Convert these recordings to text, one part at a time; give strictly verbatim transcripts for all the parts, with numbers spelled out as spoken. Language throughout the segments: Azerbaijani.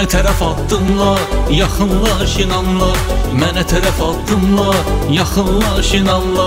Mənə tərəf addımla, yaxınlaş inanla. Mənə tərəf addımla, yaxınlaş inanla.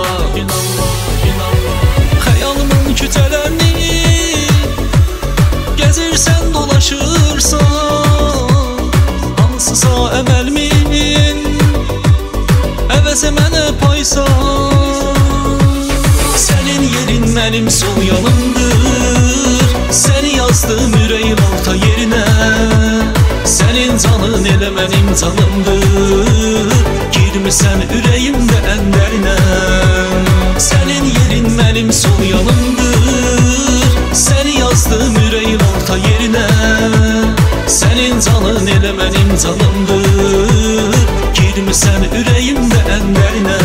Xəyalımın küçələrini gəzirsən, dolaşırsan, hansısa əməlmin əvəzə mənə paysan. Sənin yerin mənim sol yanımdır, səni yazdım ürəyin orta yerinə. Sənin canın elə mənim canımdır, girmisən ürəyimdə ən dərinə. Sənin yerin mənim sol yanımdır, səni yazdım ürəyin orta yerinə. Sənin canın elə mənim canımdır, girmisən ürəyimdə ən dərinə.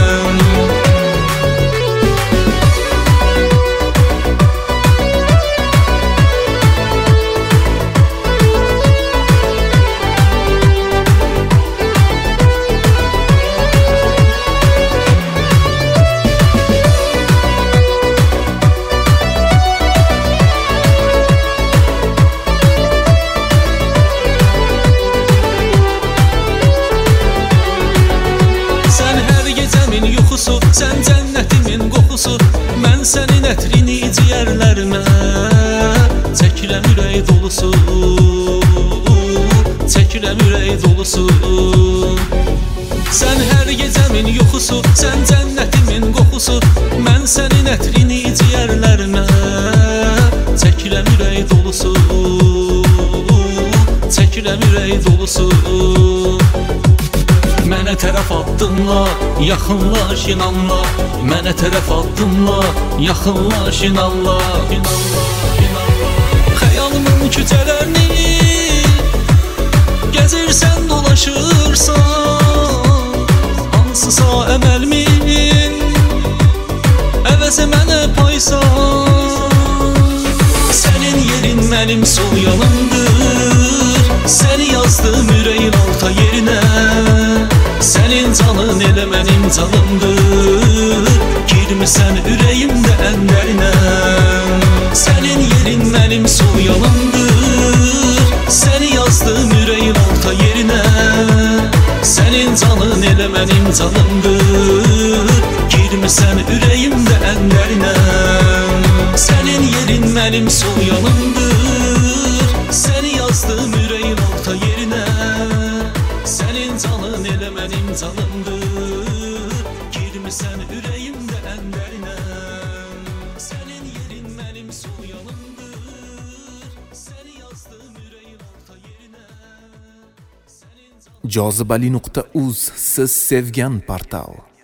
Sən cənnətimin qoxusu, mən sənin ətrini ciyərlərimə çəkirəm ürək dolusu, çəkirəm ürək dolusu. Sən hər gecəmin yuxusu, sən cənnətimin qoxusu, mən sənin ətrini ciyərlərimə çəkirəm ürək dolusu, çəkirəm ürək dolusu. Mənə tərəf addımla, yaxınlaş inanla. Mənə tərəf addımla, yaxınlaş inanla. Xəyalımın küçələrini gəzirsən, dolaşırsan, hansısa əməlmin əvəzə mənə paysan. Sənin yerin mənim sol yanımdır, səni yazdım ürəyin orta yerinə. Sənin canın elə mənim canımdır, girmisən ürəyimdə ən dərinə. Sənin yerin mənim sol yanımdır, səni yazdım ürəyin orta yerinə. Sənin canın elə mənim canımdır, girmisən ürəyimdə ən dərinə. Sənin yerin mənim sol yanımdır, səni yazdım ürəyin orta yerinə. Sənin canın elə mənim canımdır, girmisən ürəyimdə ən dərinə. Sənin yerin mənim sol yanımdır, səni yazdım ürəyin orta yerinə. jozibali nuqta uz siz sevgan portal.